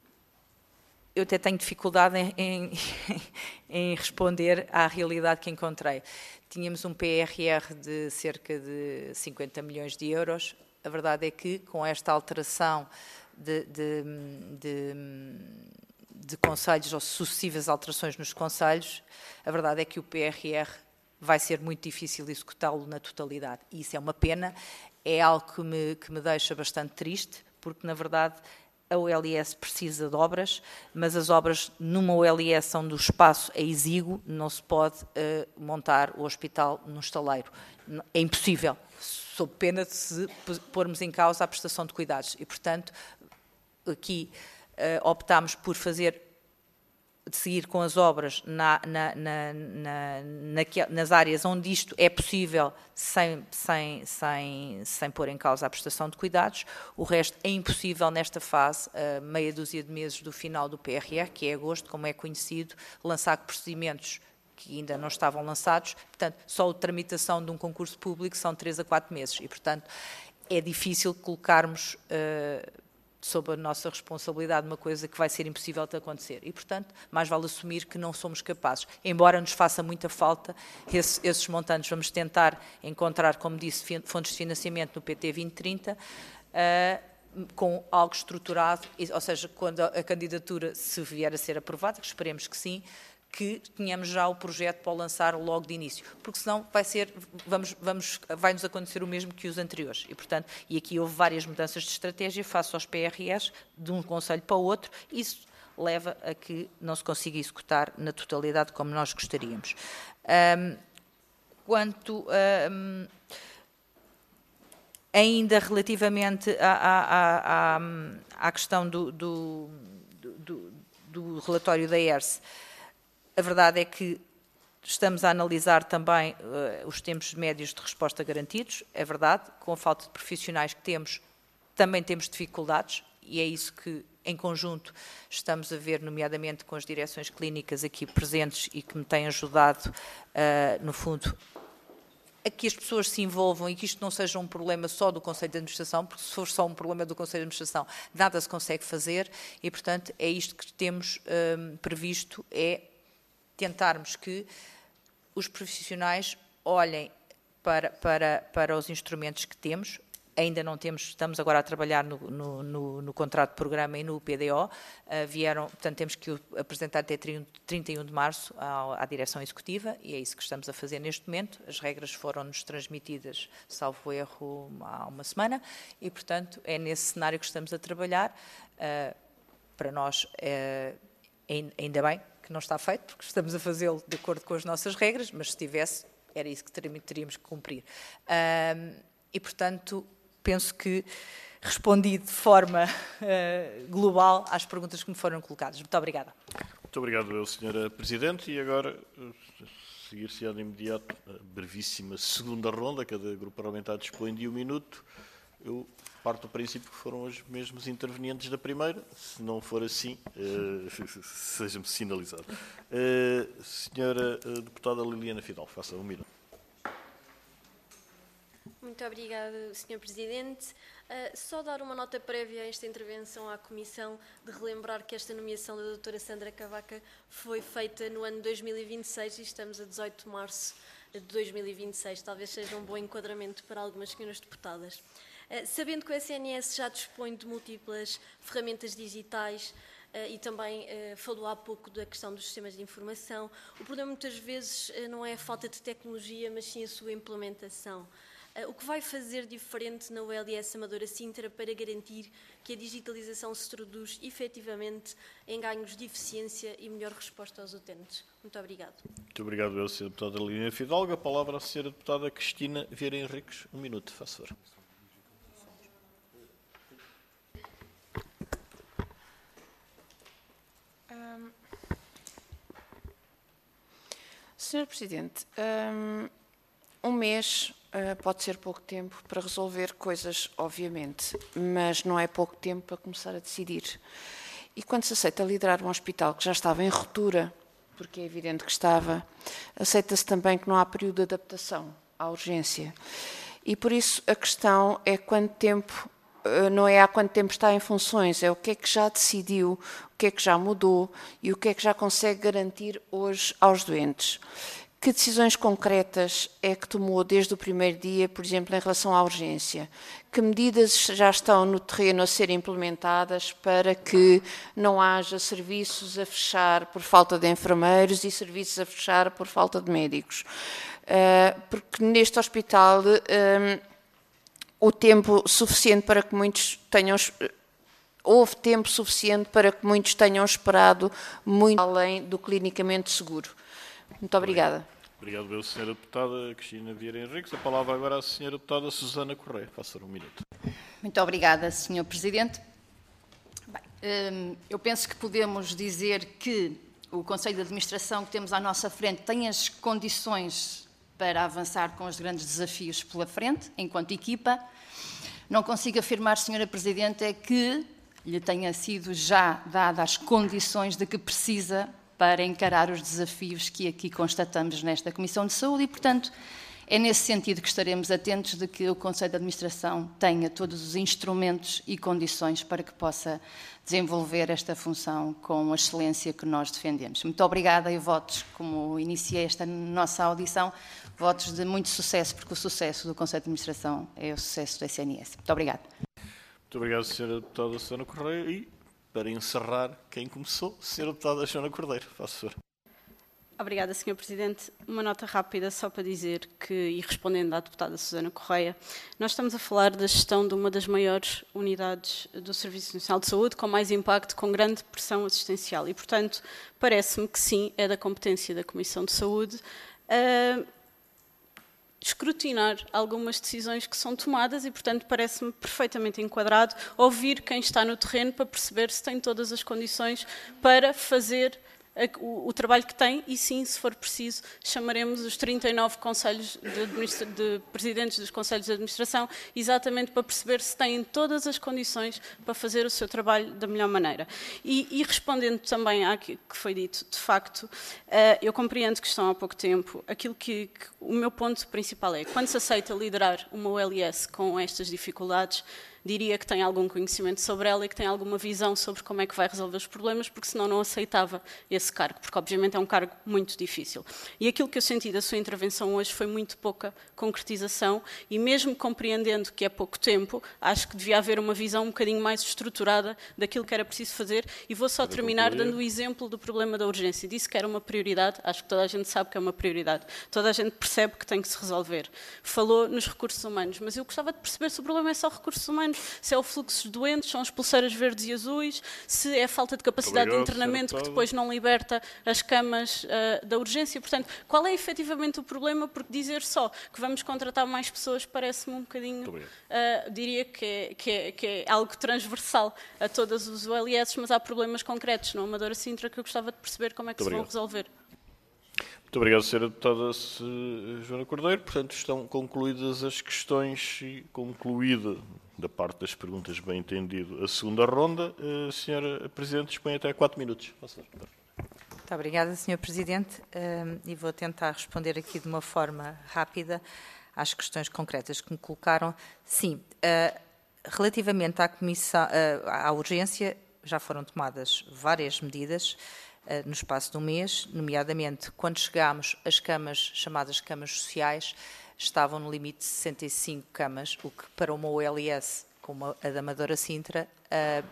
eu até tenho dificuldade em, em, em responder à realidade que encontrei. Tínhamos um P R R de cerca de cinquenta milhões de euros. A verdade é que, com esta alteração de, de, de, de conselhos, ou sucessivas alterações nos conselhos, a verdade é que o P R R vai ser muito difícil executá-lo na totalidade. E isso é uma pena, é algo que me, que me deixa bastante triste, porque, na verdade, a O L S precisa de obras, mas as obras numa O L S onde o espaço é exíguo, não se pode uh, montar o hospital num estaleiro. É impossível, sob pena de se pormos em causa a prestação de cuidados. E, portanto, aqui uh, optámos por fazer, de seguir com as obras na, na, na, na, na, nas áreas onde isto é possível, sem, sem, sem, sem pôr em causa a prestação de cuidados. O resto é impossível nesta fase, uh, meia dúzia de meses do final do P R R, que é agosto, como é conhecido, lançar procedimentos que ainda não estavam lançados. Portanto, só a tramitação de um concurso público são três a quatro meses e, portanto, é difícil colocarmos uh, sob a nossa responsabilidade uma coisa que vai ser impossível de acontecer. E, portanto, mais vale assumir que não somos capazes. Embora nos faça muita falta esse, esses montantes, vamos tentar encontrar, como disse, fontes de financiamento no P T vinte trinta, uh, com algo estruturado, ou seja, quando a candidatura se vier a ser aprovada, que esperemos que sim, que tenhamos já o projeto para o lançar logo de início, porque senão vai ser, vamos, vamos, vai-nos acontecer o mesmo que os anteriores. E, portanto, e aqui houve várias mudanças de estratégia face aos P R Rs, de um conselho para o outro, isso leva a que não se consiga executar na totalidade como nós gostaríamos. Um, quanto a... Um, ainda relativamente à, à, à, à questão do, do, do, do relatório da E R S, a verdade é que estamos a analisar também uh, os tempos médios de resposta garantidos, é verdade, com a falta de profissionais que temos, também temos dificuldades, e é isso que, em conjunto, estamos a ver, nomeadamente com as direções clínicas aqui presentes e que me têm ajudado, uh, no fundo, a que as pessoas se envolvam e que isto não seja um problema só do Conselho de Administração, porque se for só um problema do Conselho de Administração, nada se consegue fazer, e, portanto, é isto que temos uh, previsto, é tentarmos que os profissionais olhem para, para, para os instrumentos que temos. Ainda não temos, estamos agora a trabalhar no, no, no, no contrato de programa e no P D O. Uh, vieram, portanto, temos que o apresentar até trinta e um de março à, à direção executiva, e é isso que estamos a fazer neste momento. As regras foram-nos transmitidas, salvo erro, há uma semana, e, portanto, é nesse cenário que estamos a trabalhar. Uh, para nós, uh, ainda bem que não está feito, porque estamos a fazê-lo de acordo com as nossas regras, mas se tivesse, era isso que teríamos que cumprir. Uh, e, portanto, penso que respondi de forma uh, global às perguntas que me foram colocadas. Muito obrigada. Muito obrigado, senhora Presidente. E agora, seguir-se-á de imediato a brevíssima segunda ronda. Cada grupo parlamentar dispõe de um minuto. Eu parto do princípio que foram os mesmos intervenientes da primeira. Se não for assim, uh, seja-me sinalizado. Uh, senhora Deputada Liliana Fidalgo, faça um minuto. Muito obrigada, senhor Presidente. Uh, só dar uma nota prévia a esta intervenção à Comissão, de relembrar que esta nomeação da doutora Sandra Cavaca foi feita no ano dois mil e vinte e seis e estamos a dezoito de março de dois mil e vinte e seis. Talvez seja um bom enquadramento para algumas senhoras deputadas. Uh, sabendo que o S N S já dispõe de múltiplas ferramentas digitais, Uh, e também uh, falou há pouco da questão dos sistemas de informação, o problema muitas vezes uh, não é a falta de tecnologia, mas sim a sua implementação. Uh, o que vai fazer diferente na U L S Amadora Sintra para garantir que a digitalização se traduz efetivamente em ganhos de eficiência e melhor resposta aos utentes? Muito obrigado. Muito obrigado, eu, senhora Deputada Liliana Fidalgo. A palavra à senhora Deputada Cristina Vieira Henriques. Um minuto, faça favor. senhor Presidente, um mês Uh, pode ser pouco tempo para resolver coisas, obviamente, mas não é pouco tempo para começar a decidir. E quando se aceita liderar um hospital que já estava em ruptura, porque é evidente que estava, aceita-se também que não há período de adaptação à urgência. E por isso a questão é quanto tempo, uh, não é há quanto tempo está em funções, é o que é que já decidiu, o que é que já mudou e o que é que já consegue garantir hoje aos doentes. Que decisões concretas é que tomou desde o primeiro dia, por exemplo, em relação à urgência? Que medidas já estão no terreno a ser implementadas para que não haja serviços a fechar por falta de enfermeiros e serviços a fechar por falta de médicos? Uh, porque neste hospital um, o tempo suficiente para que muitos tenham... Houve tempo suficiente para que muitos tenham esperado muito além do clinicamente seguro. Muito obrigada. Obrigado, meu, senhora Deputada Cristina Vieira Henriques. A palavra agora à senhora Deputada Susana Correia. Faça um minuto. Muito obrigada, senhor Presidente. Bem, eu penso que podemos dizer que o Conselho de Administração que temos à nossa frente tem as condições para avançar com os grandes desafios pela frente, enquanto equipa. Não consigo afirmar, senhora Presidente, é que lhe tenha sido já dadas as condições de que precisa para encarar os desafios que aqui constatamos nesta Comissão de Saúde e, portanto, é nesse sentido que estaremos atentos de que o Conselho de Administração tenha todos os instrumentos e condições para que possa desenvolver esta função com a excelência que nós defendemos. Muito obrigada e votos, como iniciei esta nossa audição, votos de muito sucesso, porque o sucesso do Conselho de Administração é o sucesso do S N S. Muito obrigada. Muito obrigado, senhora Deputada Susana Correia. E, para encerrar, quem começou, senhora Deputada Joana Cordeiro. Faça favor. Obrigada, senhor Presidente. Uma nota rápida só para dizer que, e respondendo à deputada Susana Correia, nós estamos a falar da gestão de uma das maiores unidades do Serviço Nacional de Saúde, com mais impacto, com grande pressão assistencial. E, portanto, parece-me que sim, é da competência da Comissão de Saúde uh, escrutinar algumas decisões que são tomadas e, portanto, parece-me perfeitamente enquadrado ouvir quem está no terreno para perceber se tem todas as condições para fazer O, o trabalho que tem, e sim, se for preciso, chamaremos os trinta e nove conselhos de, de presidentes dos conselhos de administração, exatamente para perceber se têm todas as condições para fazer o seu trabalho da melhor maneira. E, e respondendo também àquilo que foi dito, de facto, uh, eu compreendo que estão há pouco tempo. Aquilo que, que o meu ponto principal é, quando se aceita liderar uma O L S com estas dificuldades, diria que tem algum conhecimento sobre ela e que tem alguma visão sobre como é que vai resolver os problemas, porque senão não aceitava esse cargo, porque obviamente é um cargo muito difícil. E aquilo que eu senti da sua intervenção hoje foi muito pouca concretização e mesmo compreendendo que é pouco tempo, acho que devia haver uma visão um bocadinho mais estruturada daquilo que era preciso fazer e vou só terminar dando o exemplo do problema da urgência. Disse que era uma prioridade, acho que toda a gente sabe que é uma prioridade, toda a gente percebe que tem que se resolver. Falou nos recursos humanos, mas eu gostava de perceber se o problema é só recursos humanos, se é o fluxo de doentes, são as pulseiras verdes e azuis, se é a falta de capacidade Obrigado, de internamento que depois não liberta as camas uh, da urgência. Portanto, qual é efetivamente o problema? Porque dizer só que vamos contratar mais pessoas parece-me um bocadinho, uh, diria que é, que, é, que é algo transversal a todas os O L S, mas há problemas concretos no Amadora Sintra que eu gostava de perceber como é que Muito se obrigado. vão resolver. Muito obrigado, senhora Deputada Joana Cordeiro. Portanto, estão concluídas as questões e concluída, da parte das perguntas, bem entendido, a segunda ronda. A senhora Presidente dispõe até quatro minutos. Muito obrigada, senhor Presidente. Uh, e vou tentar responder aqui de uma forma rápida às questões concretas que me colocaram. Sim, uh, relativamente à, comissão, uh, à urgência, já foram tomadas várias medidas uh, no espaço de um mês, nomeadamente quando chegámos às camas, chamadas camas sociais, estavam no limite de sessenta e cinco camas, o que para uma O L S como a da Amadora Sintra uh,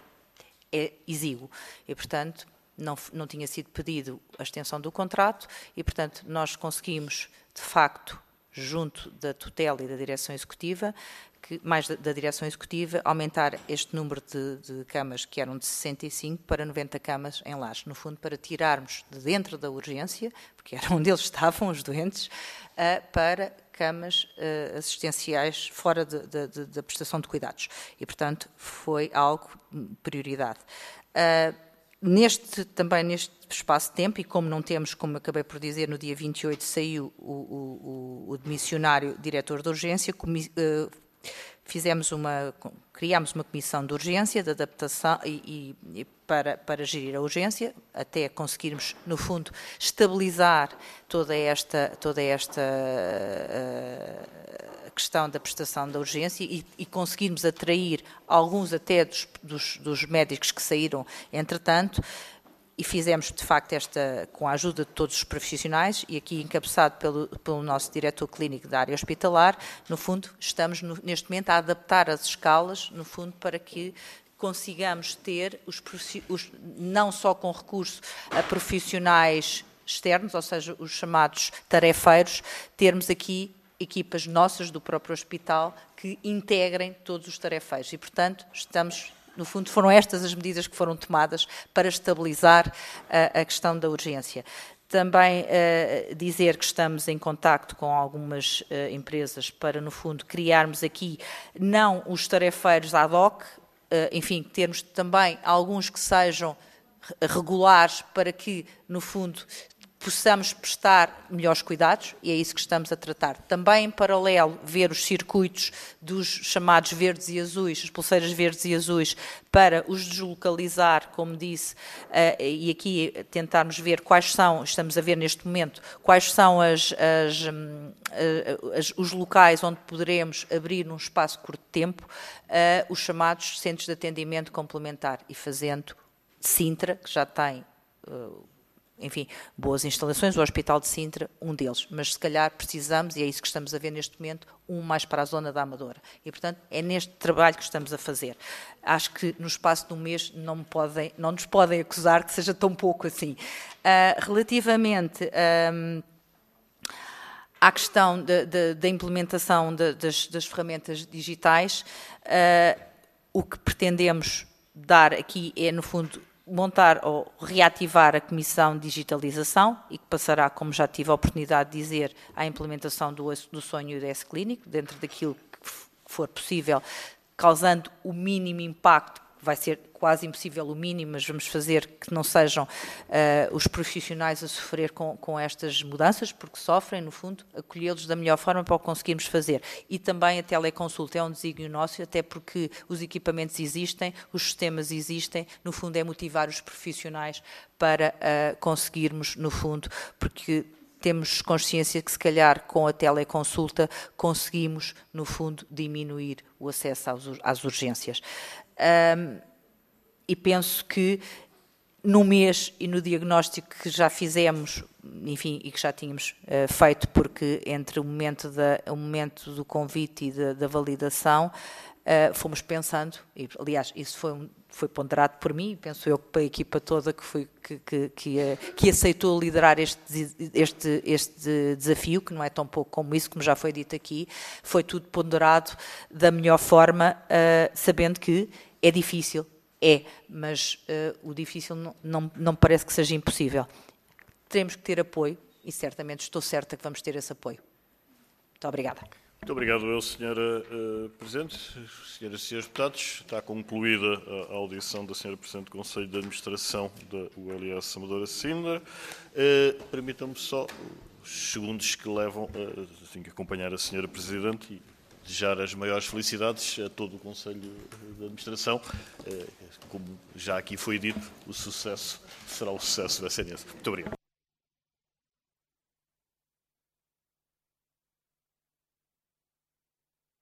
é exíguo. E, portanto, não, não tinha sido pedido a extensão do contrato e, portanto, nós conseguimos, de facto, junto da tutela e da direção executiva, que, mais da, da direção executiva, aumentar este número de, de camas que eram de sessenta e cinco para noventa camas em lares, no fundo para tirarmos de dentro da urgência, porque era onde eles estavam, os doentes, uh, para camas uh, assistenciais fora de, de, de, da prestação de cuidados. E, portanto, foi algo prioridade. Uh, neste, também neste espaço de tempo, e como não temos, como acabei por dizer, no dia vinte e oito saiu o, o, o, o demissionário diretor de urgência, comi, uh, fizemos uma, criámos uma comissão de urgência, de adaptação, e, e para, para gerir a urgência, até conseguirmos, no fundo, estabilizar toda esta, toda esta uh, questão da prestação da urgência e, e conseguirmos atrair alguns até dos, dos, dos médicos que saíram, entretanto, e fizemos, de facto, esta, com a ajuda de todos os profissionais, e aqui encabeçado pelo, pelo nosso diretor clínico da área hospitalar, no fundo, estamos no, neste momento a adaptar as escalas, no fundo, para que consigamos ter, os, os, não só com recurso a profissionais externos, ou seja, os chamados tarefeiros, termos aqui equipas nossas do próprio hospital que integrem todos os tarefeiros. E, portanto, estamos... No fundo, foram estas as medidas que foram tomadas para estabilizar uh, a questão da urgência. Também uh, dizer que estamos em contacto com algumas uh, empresas para, no fundo, criarmos aqui não os tarefeiros ad hoc, uh, enfim, termos também alguns que sejam regulares para que, no fundo, possamos prestar melhores cuidados, e é isso que estamos a tratar. Também, em paralelo, ver os circuitos dos chamados verdes e azuis, as pulseiras verdes e azuis, para os deslocalizar, como disse, uh, e aqui tentarmos ver quais são, estamos a ver neste momento, quais são as, as, um, as, os locais onde poderemos abrir num espaço curto de tempo uh, os chamados centros de atendimento complementar, e fazendo Sintra, que já tem... Uh, enfim, boas instalações, o Hospital de Sintra, um deles, mas se calhar precisamos, e é isso que estamos a ver neste momento, um mais para a zona da Amadora. E, portanto, é neste trabalho que estamos a fazer. Acho que no espaço de um mês não, me podem, não nos podem acusar que seja tão pouco assim. Uh, relativamente um, à questão da implementação de, das, das ferramentas digitais, uh, o que pretendemos dar aqui é, no fundo, montar ou reativar a Comissão de Digitalização, e que passará, como já tive a oportunidade de dizer, à implementação do, do sonho U D S clínico, dentro daquilo que for possível, causando o mínimo impacto, vai ser quase impossível o mínimo, mas vamos fazer que não sejam uh, os profissionais a sofrer com, com estas mudanças, porque sofrem, no fundo, acolhê-los da melhor forma para o conseguirmos fazer. E também a teleconsulta é um desígnio nosso, até porque os equipamentos existem, os sistemas existem, no fundo é motivar os profissionais para uh, conseguirmos, no fundo, porque temos consciência que, se calhar, com a teleconsulta conseguimos, no fundo, diminuir o acesso aos, às urgências. Um, e penso que no mês e no diagnóstico que já fizemos, enfim, e que já tínhamos uh, feito, porque entre o momento, da, o momento do convite e da, da validação, uh, fomos pensando, e, aliás, isso foi, um, foi ponderado por mim, penso eu, para a equipa toda que, foi, que, que, que, uh, que aceitou liderar este, este, este desafio, que não é tão pouco como isso, como já foi dito aqui, foi tudo ponderado da melhor forma, uh, sabendo que é difícil, é, mas uh, o difícil não, não, não parece que seja impossível. Teremos que ter apoio, e certamente estou certa que vamos ter esse apoio. Muito obrigada. Muito obrigado, eu, senhora uh, Presidente. Senhoras e senhores deputados, está concluída a audição da senhora Presidente do Conselho de Administração da U L S Amadora Sintra. Uh, Permitam-me só os segundos que levam, uh, tenho que acompanhar a senhora Presidente e desejar as maiores felicidades a todo o Conselho de Administração. Uh, como já aqui foi dito, o sucesso será o sucesso da S N S. Muito obrigado.